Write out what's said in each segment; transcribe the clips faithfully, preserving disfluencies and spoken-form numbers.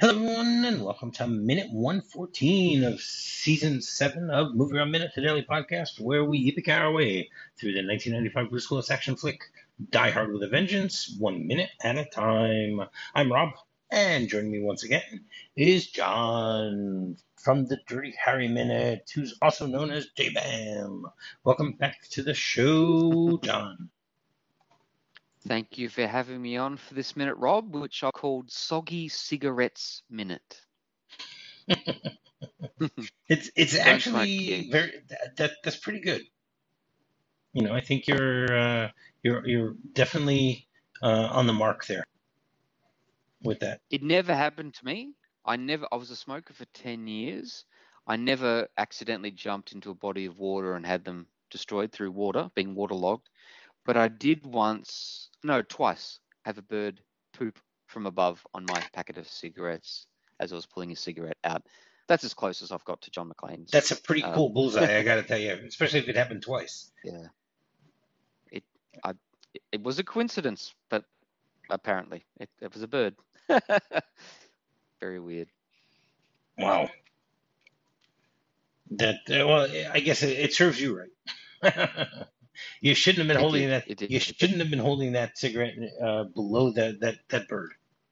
Hello, everyone, and welcome to minute one fourteen of season seven of Movie Around Minute, the daily podcast where we yippee our way through the nineteen ninety-five Bruce Willis action flick Die Hard with a Vengeance, one minute at a time. I'm Rob, and joining me once again is John from the Dirty Harry Minute, who's also known as J-Bam. Welcome back to the show, John. Thank you for having me on for this minute, Rob, which I called Soggy Cigarettes Minute. it's it's Don't actually smoke, very that, that that's pretty good. You know, I think you're uh, you're you're definitely uh, on the mark there with that. It never happened to me. I never. I was a smoker for ten years. I never accidentally jumped into a body of water and had them destroyed through water, being waterlogged. But I did once, no, twice, have a bird poop from above on my packet of cigarettes as I was pulling a cigarette out. That's as close as I've got to John McClane's. That's a pretty Um, cool bullseye, I got to tell you, especially if it happened twice. Yeah. It I it was a coincidence, but apparently it, it was a bird. Very weird. Wow. That uh, well, I guess it, it serves you right. You shouldn't have been It holding did. that. It did. You shouldn't have been holding that cigarette uh, below that, that that bird.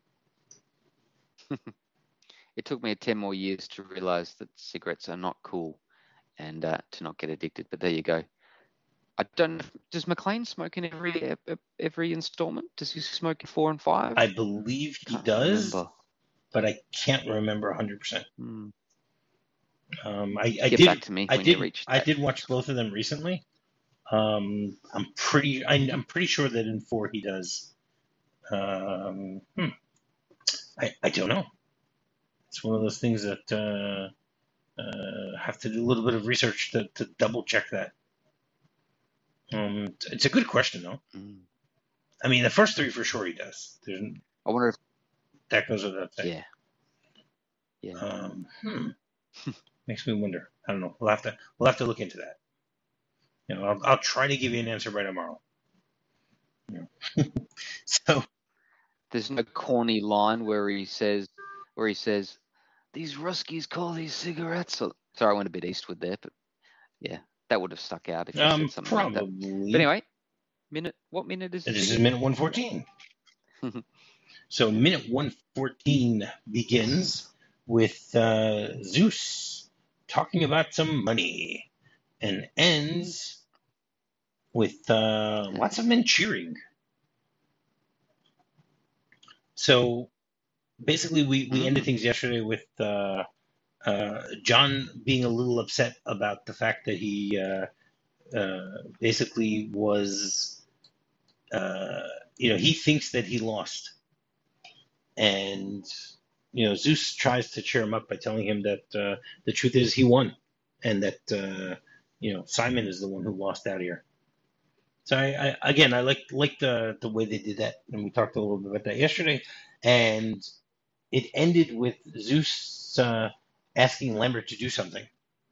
It took me ten more years to realize that cigarettes are not cool and uh, to not get addicted. But there you go. I don't know. Does McClane smoke in every every installment? Does he smoke in four and five? I believe he Can't does, remember. but I can't remember one hundred percent. Hmm. Um, I, I Get did. back to me I when did. you reach I that. did watch both of them recently. Um, I'm pretty. I, I'm pretty sure that in four he does. Um, hmm. I I don't know. It's one of those things that uh, uh, have to do a little bit of research to, to double check that. Um, it's a good question though. Mm. I mean, the first three for sure he does. There's, I wonder if that goes without saying. Yeah. Yeah. Um, hmm. Makes me wonder. I don't know. We'll have to. We'll have to look into that. You know, I'll, I'll try to give you an answer by tomorrow. You know. So There's no corny line where he says, where he says, "These Ruskies call these cigarettes." Or, sorry, I went a bit eastward there, but yeah, that would have stuck out if you um, said something probably. like that. But anyway, minute. What minute is this? This is minute one fourteen. So minute one fourteen begins with uh, Zeus talking about some money and ends with uh, lots of men cheering. So basically, we, we ended things yesterday with uh, uh, John being a little upset about the fact that he uh, uh, basically was, uh, you know, he thinks that he lost. And, you know, Zeus tries to cheer him up by telling him that uh, the truth is he won and that, uh, you know, Simon is the one who lost out here. So I, I again, I like like the the way they did that, and we talked a little bit about that yesterday. And it ended with Zeus uh, asking Lambert to do something,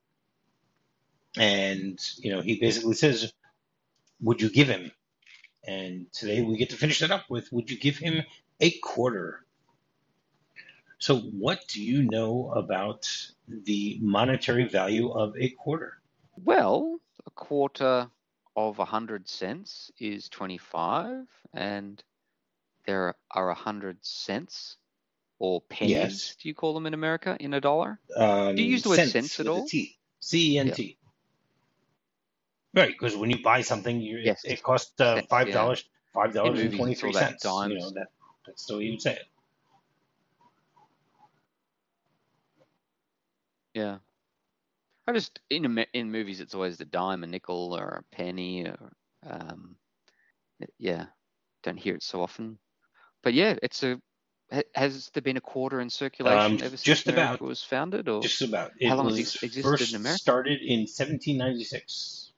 and you know he basically says, "Would you give him?" And today we get to finish that up with, "Would you give him a quarter?" So, what do you know about the monetary value of a quarter? Well, a quarter of a hundred cents is twenty-five, and there are a hundred cents or pennies. Yes. Do you call them in America in a dollar? Um, Do you use the word cents cents at with a all? T. C E N T. Right, because when you buy something, you, Yes. it, it costs uh, Cents, five dollars, five In dollars and movies, twenty it's three all about cents. You dimes. know that that's the way you would say it. Yeah. I just in Am- in movies, it's always the dime, a nickel, or a penny, or um, yeah. Don't hear it so often, but yeah, it's a. ha- Has there been a quarter in circulation Um, ever since just America about, was founded, or just about. how It long has was it existed first in America? started in seventeen ninety-six,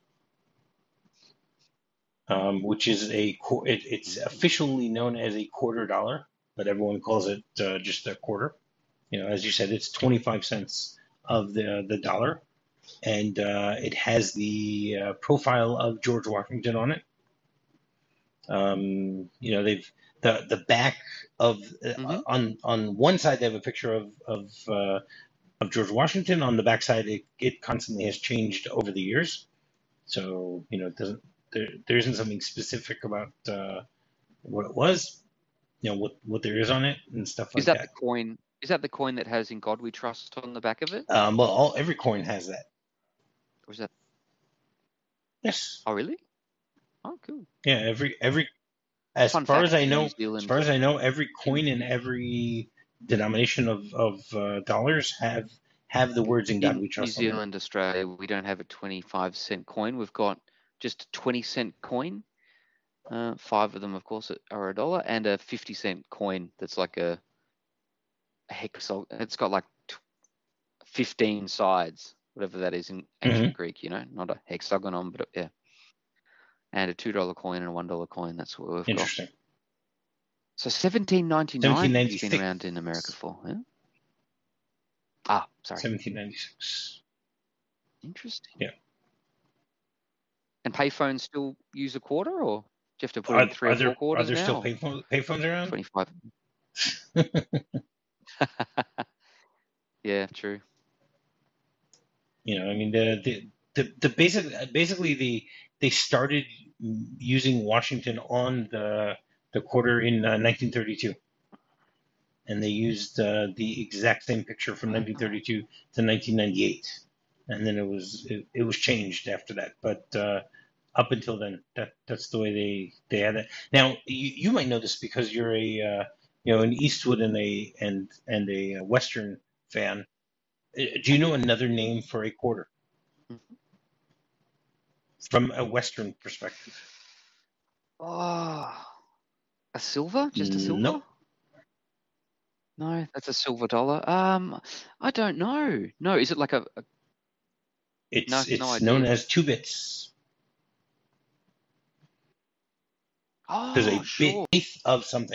um, which is a qu- it, it's officially known as a quarter dollar, but everyone calls it uh, just a quarter. You know, as you said, it's twenty-five cents of the the dollar, and uh, it has the uh, profile of George Washington on it. Um, you know, they've the the back of uh, Mm-hmm. on on one side they have a picture of of uh, of George Washington. On the back side, it, it constantly has changed over the years. So you know, it doesn't there there isn't something specific about uh, what it was. You know what what there is on it and stuff Is like that the that. coin? Is that the coin that has "In God We Trust" on the back of it? Um, well, all every coin has that. Or is that? Yes. Oh, really? Oh, cool. Yeah. Every every as Fun far as fact: I in know, New as Zealand, far as I know, every coin in every denomination of of uh, dollars have have the words "In God in We New Trust" on them. Zealand, Australia, we don't have a twenty-five cent coin. We've got just a twenty cent coin. Uh, five of them, of course, are a dollar, and a fifty cent coin that's like a, a hexagon. It's got like fifteen sides, whatever that is in ancient Mm-hmm. Greek, you know, not a hexagon, but a, yeah. And a two dollar coin and a one dollar coin. That's what we've got. Interesting. So seventeen ninety-nine it's been seventeen ninety-six. around in America for. Yeah? Ah, sorry. seventeen ninety-six. Interesting. Yeah. And payphones still use a quarter, or do you have to put Are, in three are or four there are quarters there still now? payphone, payphones around? twenty-five. Yeah, true. You know, I mean the the the, the basic basically the they started using Washington on the the quarter in uh, nineteen thirty-two, and they used uh, the exact same picture from nineteen thirty-two to nineteen ninety-eight, and then it was it, it was changed after that. But uh, up until then, that that's the way they they had it. Now you, you might know this because you're a uh, you know an Eastwood and a and and a Western fan. Uh, Do you know another name for a quarter from a Western perspective? Oh, a silver? Just a Nope. silver? No, that's a silver dollar. Um, I don't know. No, is it like a, a It's no, no it's known idea. as two bits. There's Oh, a sure. bit of something.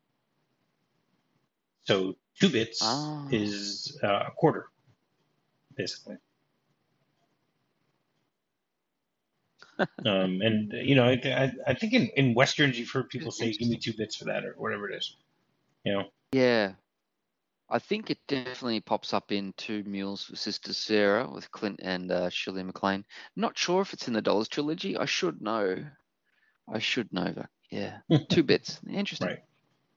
So two bits Ah, is uh, a quarter, basically. Um, and you know, I, I, I think in, in westerns you've heard people say, "Give me interesting. two bits for that," or whatever it is. You know. Yeah, I think it definitely pops up in Two Mules for Sister Sarah with Clint and uh, Shirley MacLaine. Not sure if it's in the Dollars trilogy. I should know. I should know that. Yeah, two bits. Interesting. Right.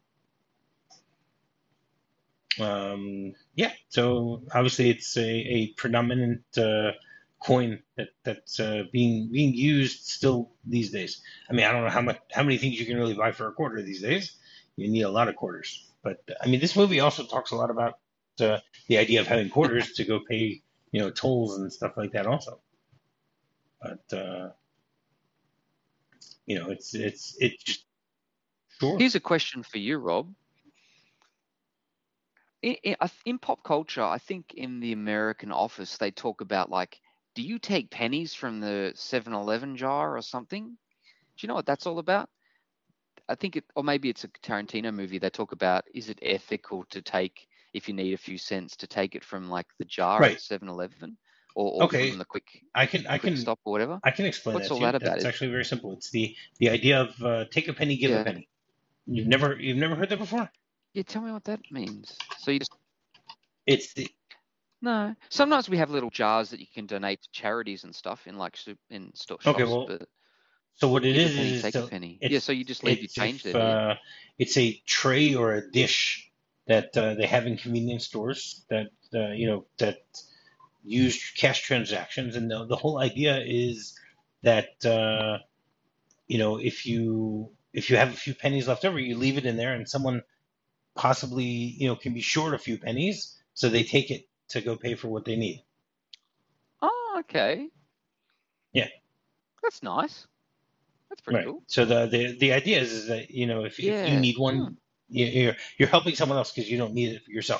Um, yeah. So obviously it's a, a predominant uh, coin that that's uh, being being used still these days. I mean, I don't know how much how many things you can really buy for a quarter these days. You need a lot of quarters. But I mean, this movie also talks a lot about uh, the idea of having quarters to go pay, you know, tolls and stuff like that also. But uh, you know, it's it's it's just sure. Here's a question for you, Rob. In, in, in pop culture, I think in the American Office, they talk about like, do you take pennies from the seven eleven jar or something? Do you know what that's all about? I think it, or maybe it's a Tarantino movie. They talk about, is it ethical to take, if you need a few cents, to take it from like the jar Right. at seven eleven or, or Okay. from the quick I can I quick can stop or whatever? I can explain What's that all to you. that about? That's It? actually very simple. It's the the idea of uh, take a penny, give a Yeah. penny. You've never you've never heard that before? Yeah, tell me what that means. So you just It's the no. Sometimes we have little jars that you can donate to charities and stuff in like soup in store okay. shops, Well, but so what it give a is penny, is take a so penny. Yeah, it's so you just leave your it's change there, if do you? uh, it's a tray or a dish that uh, they have in convenience stores that uh, you know that use cash transactions, and the, the whole idea is that uh, you know if you if you have a few pennies left over, you leave it in there, and someone possibly you know can be short a few pennies, so they take it to go pay for what they need. Oh, okay. Yeah. That's nice. That's pretty Right. cool. So the the, the idea is, is that you know if, if you Yeah. need Hmm. one, you, you're you're helping someone else because you don't need it for yourself.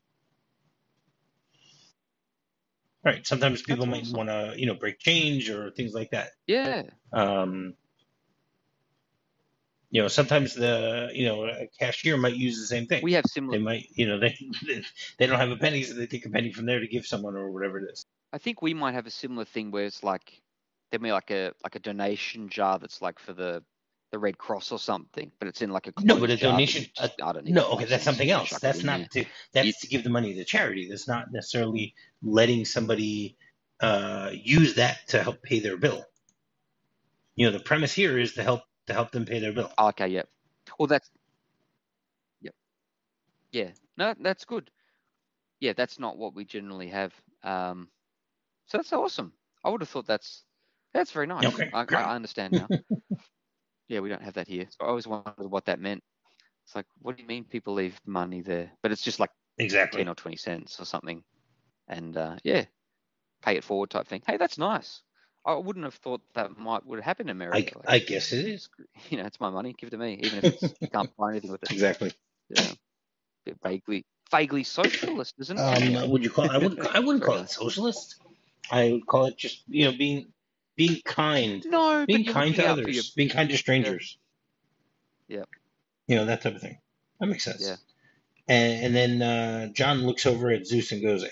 Right. Sometimes people That's might awesome. want to you know break change or things like that. Yeah. Um, you know, sometimes the you know a cashier might use the same thing. We have similar. They might you know they they don't have a penny, so they take a penny from there to give someone or whatever it is. I think we might have a similar thing where it's like there may be like a like a donation jar that's like for the the Red Cross or something, but it's in like a No, closed but a jar. donation. You Uh, just, I don't need no, to buy okay, that's some, something just else. chuck it That's in there. not to. You, That's to give the money to charity. That's not necessarily letting somebody uh, use that to help pay their bill. You know, the premise here is to help to help them pay their bill. oh, okay, yep. Well, that's yep, yeah. No, that's good. Yeah, that's not what we generally have. Um, so that's awesome. I would have thought that's that's very nice. Okay, I, great. I understand now. Yeah, we don't have that here. So I always wondered what that meant. It's like, what do you mean people leave money there? But it's just like Exactly. ten or twenty cents or something. And uh, yeah, pay it forward type thing. Hey, that's nice. I wouldn't have thought that might would happen in I, America. Like, I guess it is. you know, it's my money, give it to me, even if it's you can't buy anything with it. Exactly. Yeah, bit vaguely, vaguely socialist, isn't it? Um, Anyway, would you call? I wouldn't. I wouldn't very call it nice. socialist. I would call it just you know being being kind, No, being but you're kind looking to out for your. others, being kind to strangers. Yeah, You know that type of thing. That makes sense. yeah. And, and then uh, John looks over at Zeus and goes,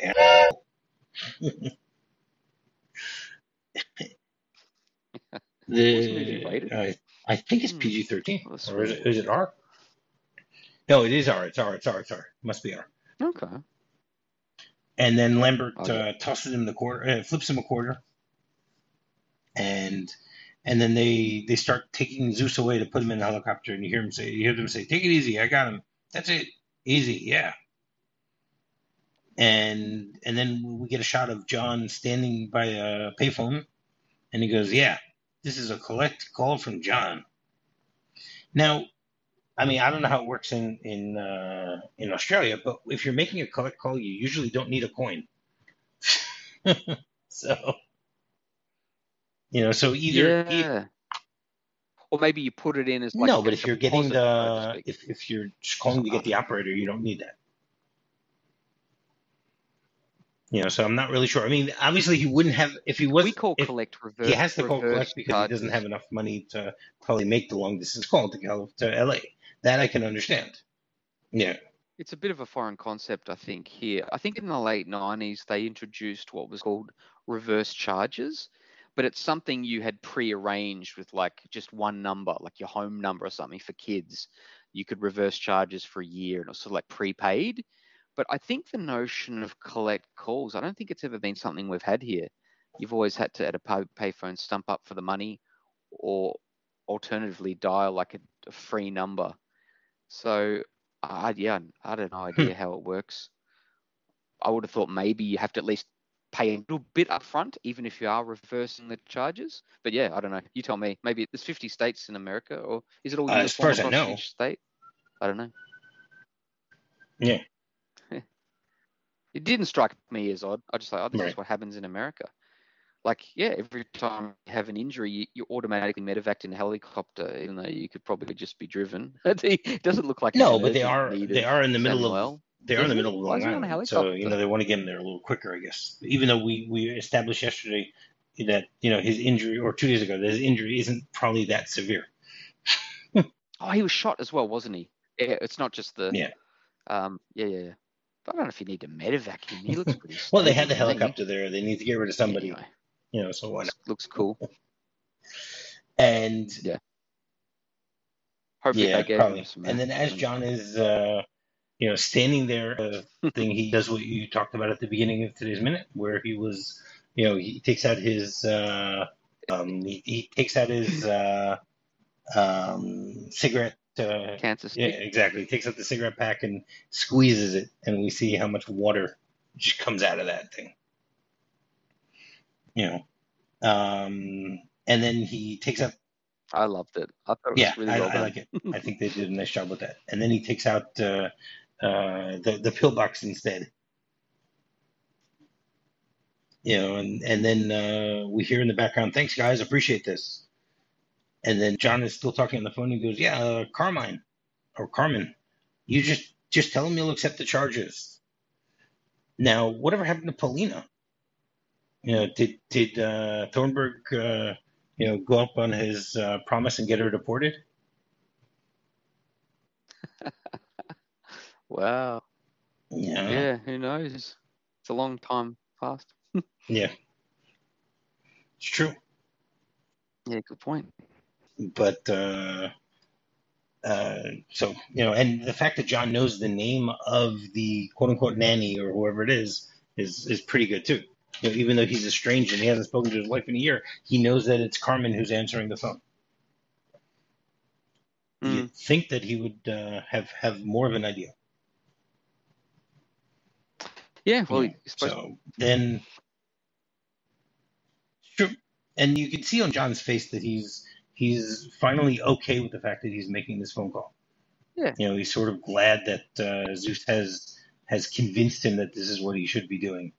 What's the movie "The rated? uh, I think it's Hmm. P G thirteen, Well, that's or is weird. it is it R? No, it is R. It's R. It's R. It's R. It must be R." Okay. And then Lambert Oh yeah. uh, tosses him the quarter, uh, flips him a quarter, and and then they they start taking Zeus away to put him in the helicopter, and you hear him say, you hear them say, "Take it easy, I got him. That's it, easy, yeah." And and then we get a shot of John standing by a payphone, and he goes, "Yeah, this is a collect call from John." Now, I mean, I don't know how it works in in uh, in Australia, but if you're making a collect call, you usually don't need a coin. So you know, so either e- Yeah. Or maybe you put it in as like no, but a if you're getting deposit, so to the speak. if if you're just Or calling to something. I get the don't know. operator, you don't need that. You know, so I'm not really sure. I mean, obviously he wouldn't have if he We was call if collect he reverse has to call collect reverse because he doesn't have charges. enough money to probably make the long distance call to Cal to L A. That I can understand. Yeah. It's a bit of a foreign concept, I think, here. I think in the late nineties, they introduced what was called reverse charges, but it's something you had pre-arranged with like just one number, like your home number or something for kids. You could reverse charges for a year and it was sort of like prepaid. But I think the notion of collect calls, I don't think it's ever been something we've had here. You've always had to, at a pay payphone, stump up for the money or alternatively dial like a, a free number. So, I yeah, I had no Hmm. idea how it works. I would have thought maybe you have to at least pay a little bit up front, even if you are reversing the charges. But yeah, I don't know. You tell me. Maybe there's fifty states in America, or is it all Uh, as far uniform as I across know, each state? I don't know. yeah, It didn't strike me as odd. I just like, oh, this right. is what happens in America. Like, yeah, every time you have an injury, you, you're automatically medevaced in a helicopter, even though you could probably just be driven. It doesn't look like it's No, an but they urgent are need they of are in the middle of Samuel. they are in Is the it? middle of Why Long is he on a Island, so you helicopter? know they want to get him there a little quicker, I guess. Even though we we established yesterday that you know his injury, or two days ago, that his injury isn't probably that severe. Oh, he was shot as well, wasn't he? Yeah, it's not just the. Yeah. Um. Yeah, yeah, yeah. But I don't know if you need to medevac him. He looks pretty Well, they had stable the to me. helicopter there. They need to get rid of somebody, Anyway, you know. So why not? looks, looks cool. And Yeah. Hopefully they yeah, gave him probably. some And uh, then as money. John is, uh, you know, standing there, uh, thing he does what you talked about at the beginning of today's minute, where he was, you know, he takes out his, uh, um, he, he takes out his uh, um, cigarette. Uh, Cancer yeah, stick. exactly. He takes out the cigarette pack and squeezes it, and we see how much water just comes out of that thing. You know, um, and then he takes out. I loved it. I thought it Yeah, was really I, well I done. like it. I think they did a nice job with that. And then he takes out uh, uh, the the pillbox instead. You know, and and then uh, we hear in the background, "Thanks, guys, appreciate this." And then John is still talking on the phone. He goes, "Yeah, uh, Carmine or Carmen, you just just tell him you'll accept the charges." Now, whatever happened to Paulina? You know, did did uh, Thornburg, uh, you know, go up on his uh, promise and get her deported? Wow. Yeah, Yeah, who knows? It's a long time past. yeah, it's true. Yeah, good point. but uh, uh, so you know, and the fact that John knows the name of the quote unquote nanny or whoever it is is is pretty good too. You know, even though he's estranged and he hasn't spoken to his wife in a year, he knows that it's Carmen who's answering the phone. Mm. You'd think that he would uh, have have more of an idea. Yeah, well, You know, you're supposed so then, sure, and you can see on John's face that he's he's finally okay with the fact that he's making this phone call. Yeah. You know, he's sort of glad that uh, Zeus has has convinced him that this is what he should be doing.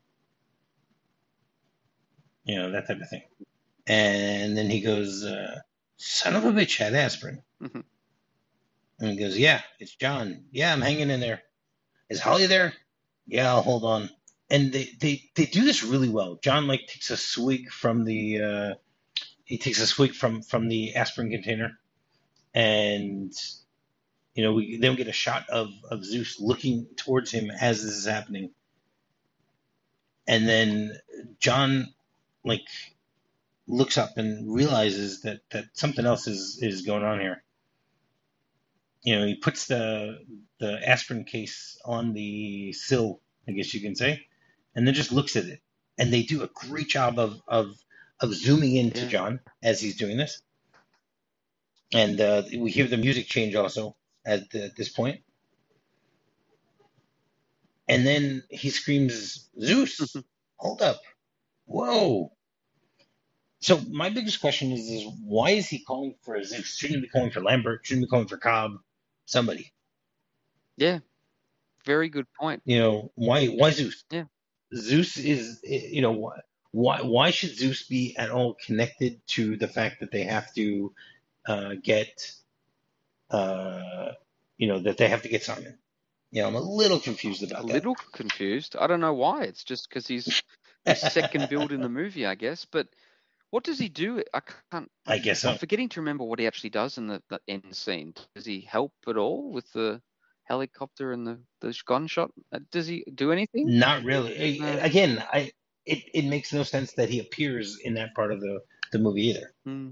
You know, that type of thing. And then he goes, uh, "Son of a bitch had aspirin." Mhm. And he goes, "Yeah, it's John. Yeah, I'm hanging in there. Is Holly there? Yeah, I'll hold on." And they, they, they do this really well. John like takes a swig from the uh, he takes a swig from from the aspirin container, and you know we then get a shot of of Zeus looking towards him as this is happening, and then John like looks up and realizes that that something else is is going on here. You know, he puts the the aspirin case on the sill, I guess you can say, and then just looks at it. And they do a great job of of of zooming into Yeah. John as he's doing this. And uh, we hear the music change also at, the, at this point. And then he screams, "Zeus, hold up. Whoa." So my biggest question is, is why is he calling for Zeus? Shouldn't he be calling for Lambert? Shouldn't he be calling for Cobb? Somebody. Yeah. Very good point. You know, why why Zeus? Yeah. Zeus is, you know, why why why should Zeus be at all connected to the fact that they have to uh, get, uh, you know, that they have to get Simon? You know, I'm a little confused A about that. little confused. I don't know why. It's just because he's the second build in the movie, I guess. But what does he do? I can't. I guess so. I'm forgetting to remember what he actually does in the, the end scene. Does he help at all with the helicopter and the, the gunshot? Uh, Does he do anything? Not really. No. Again, I it, it makes no sense that he appears in that part of the, the movie either. Hmm.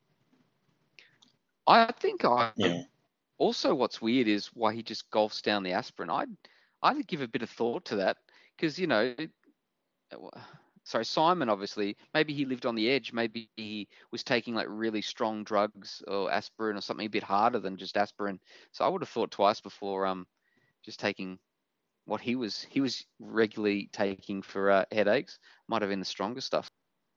I think I You know, also what's weird is why he just golfs down the aspirin. I'd I'd give a bit of thought to that because you know, sorry, Simon obviously maybe he lived on the edge. Maybe he was taking like really strong drugs or aspirin or something a bit harder than just aspirin. So I would have thought twice before um just taking what he was he was regularly taking for uh, headaches. Might have been the stronger stuff.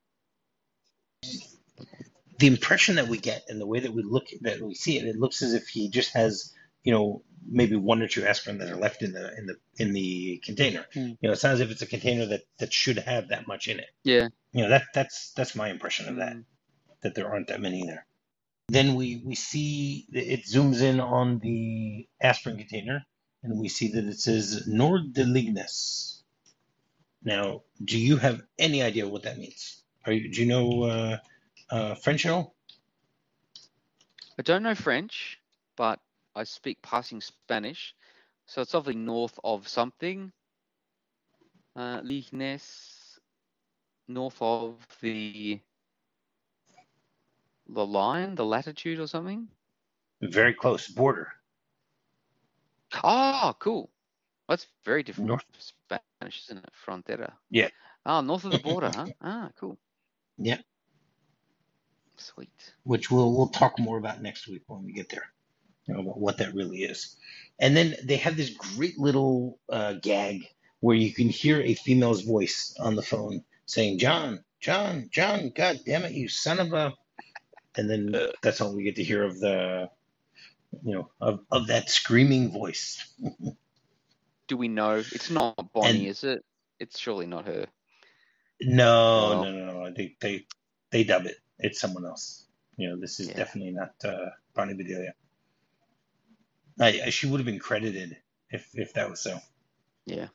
the impression that we get and the way that we look that we see it, it looks as if he just has, you know, maybe one or two aspirin that are left in the in the in the container. Hmm. You know, it sounds as if it's a container that that should have that much in it. Yeah. You know, that that's that's my impression of that. Hmm. That there aren't that many there. Then we we see it zooms in on the aspirin container, and we see that it says Nord de Lignes. Now, do you have any idea what that means? Are you, do you know uh, uh, French at all? I don't know French, but I speak passing Spanish. So it's obviously north of something. Uh, Lignes, north of the the line, the latitude or something. Very close, border. Oh, cool. That's very different North. from Spanish, isn't it? Frontera. Yeah. Oh, north of the border, huh? Ah, cool. Yeah. Sweet. Which we'll we'll talk more about next week when we get there, you know, about what that really is. And then they have this great little uh, gag where you can hear a female's voice on the phone saying, "John, John, John, God damn it, you son of a," and then that's all we get to hear of the, you know, of, of that screaming voice. Do we know? It's not Bonnie, And is it? It's surely not her. no, Oh, no, no, no. They they they dub it. It's someone else. You know, this is yeah. definitely not uh, Bonnie Bedelia. I, I, she would have been credited if if that was so. Yeah.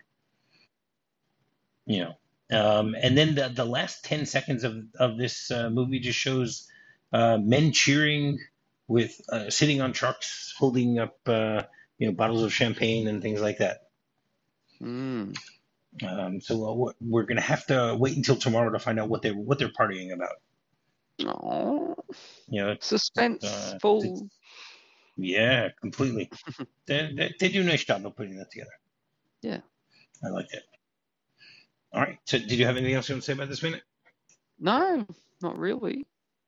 You know, um, and then the the last ten seconds of of this uh, movie just shows uh, men cheering with uh, sitting on trucks, holding up uh, you know bottles of champagne and things like that. Mm. Um, so uh, we're, we're gonna have to wait until tomorrow to find out what they what they're partying about. Oh. You know, it's, uh, Suspenseful. it's, yeah, completely. they, they they do a nice job of putting that together. Yeah. I like it. All right. So, did you have anything else you want to say about this minute? No, not really.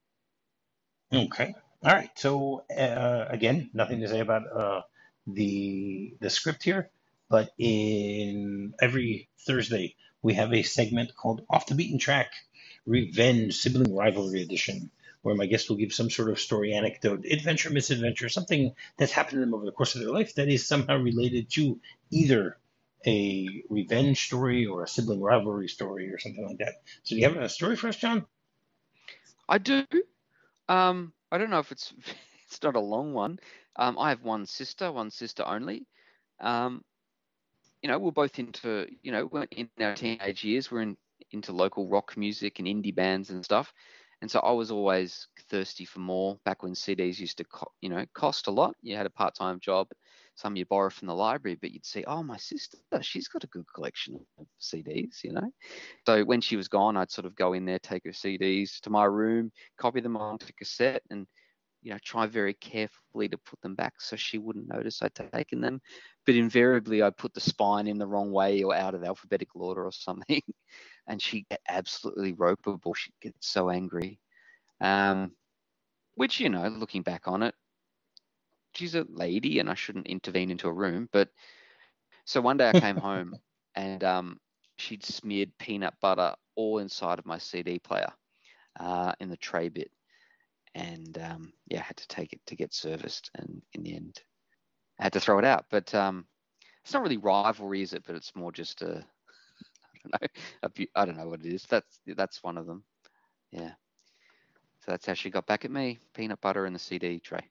Okay. All right. So, uh, again, nothing to say about uh, the the script here, but in every Thursday we have a segment called Off the Beaten Track, Revenge Sibling Rivalry Edition, where my guest will give some sort of story, anecdote, adventure, misadventure, something that's happened to them over the course of their life that is somehow related to either a revenge story or a sibling rivalry story or something like that. So, do you have a story for us, John? I do. Um, I don't know if it's it's not a long one. Um, I have one sister, one sister only. Um, you know, we're both into, you know, we're in our teenage years. We're in, into local rock music and indie bands and stuff. And so I was always thirsty for more. Back when C Ds used to, co- you know, cost a lot. You had a part-time job. Some you'd borrow from the library, but you'd see, oh, my sister, she's got a good collection of C Ds, you know. So when she was gone, I'd sort of go in there, take her C Ds to my room, copy them onto cassette, and you know, try very carefully to put them back so she wouldn't notice I'd taken them. But invariably, I'd put the spine in the wrong way or out of alphabetical order or something, and she'd get absolutely ropeable. She'd get so angry. Um, which, you know, looking back on it, she's a lady and I shouldn't intervene into a room. But so one day I came home and um, she'd smeared peanut butter all inside of my C D player uh, in the tray bit. And um, yeah, I had to take it to get serviced, and in the end, I had to throw it out. But um, it's not really rivalry, is it? But it's more just a, I don't know, a, I don't know what it is. That's that's one of them. Yeah. So that's how she got back at me. Peanut butter in the C D tray.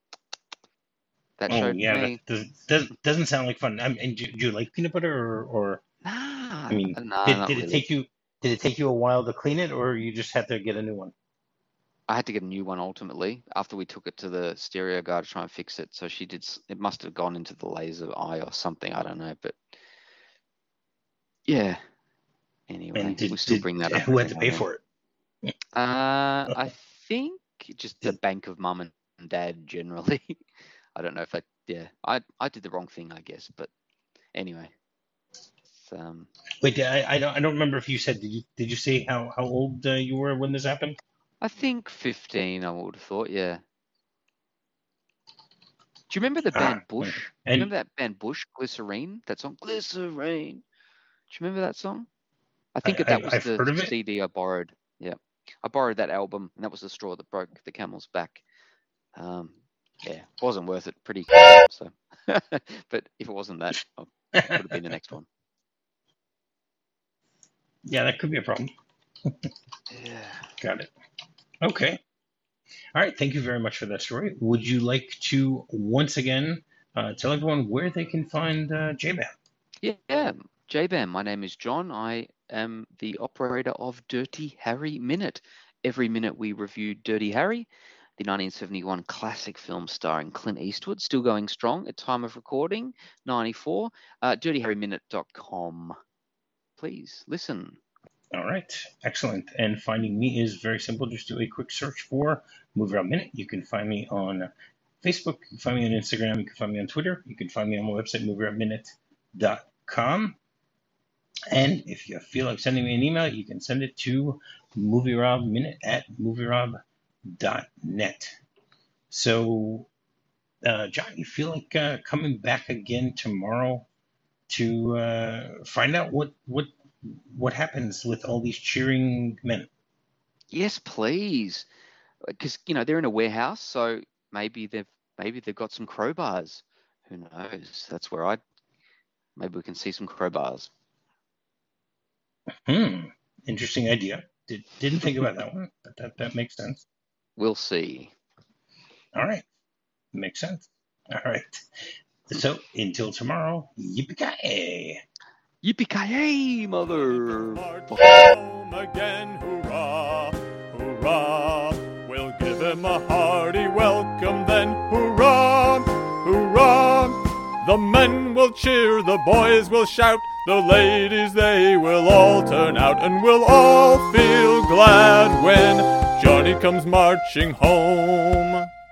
That Oh showed yeah, me. that does, does, doesn't sound like fun. I mean, do, do you like peanut butter, or, or Nah, I mean, nah, did, not did it really. take you did it take you a while to clean it, or you just had to get a new one? I had to get a new one ultimately after we took it to the stereo guy to try and fix it. So she did. It must have gone into the laser eye or something. I don't know, but yeah. Anyway, And did, we still did bring that up. who had every to now pay and then. for it? Uh, I think just the Did- bank of mum and dad generally. I don't know if that. Yeah, I I did the wrong thing, I guess. But anyway, it's, um, Wait, I, I don't I don't remember if you said did you did you say how how old uh, you were when this happened? I think fifteen. I would have thought. Yeah. Do you remember the Ah, band Bush? okay. Do you And remember that band Bush, Glycerine? That song, Glycerine. Do you remember that song? I think I, that that I've was I've the heard of it. C D I borrowed. Yeah, I borrowed that album, and that was the straw that broke the camel's back. Um, yeah, wasn't worth it. Pretty crap. So, but if it wasn't that, it would have been the next one. Yeah, that could be a problem. Yeah. Got it. Okay. All right. Thank you very much for that story. Would you like to once again uh, tell everyone where they can find uh, J B A M? Yeah, J BAM. My name is John. I am the operator of Dirty Harry Minute. Every minute we review Dirty Harry, the nineteen seventy-one classic film starring Clint Eastwood, still going strong at time of recording, ninety-four. Uh, dirty harry minute dot com. Please listen. All right, excellent. And finding me is very simple. Just do a quick search for Movie Rob Minute. You can find me on Facebook. You can find me on Instagram. You can find me on Twitter. You can find me on my website, movie rob minute dot com. And if you feel like sending me an email, you can send it to movierobminute at movierob dot net. So, uh, John, you feel like uh, coming back again tomorrow to uh, find out what, what what happens with all these cheering men? Yes, please. Because you know they're in a warehouse, so maybe they've maybe they've got some crowbars. Who knows? That's where I maybe we can see some crowbars. Hmm. Interesting idea. Did, didn't think about that one, but that, that makes sense. We'll see. All right. Makes sense. All right. So until tomorrow, yippee-ki-yay. Yippee-ki-yay, mother! Home again, hurrah, hurrah. We'll give him a hearty welcome then, hurrah, hurrah. The men will cheer, the boys will shout, the ladies they will all turn out, and we'll all feel glad when Johnny comes marching home.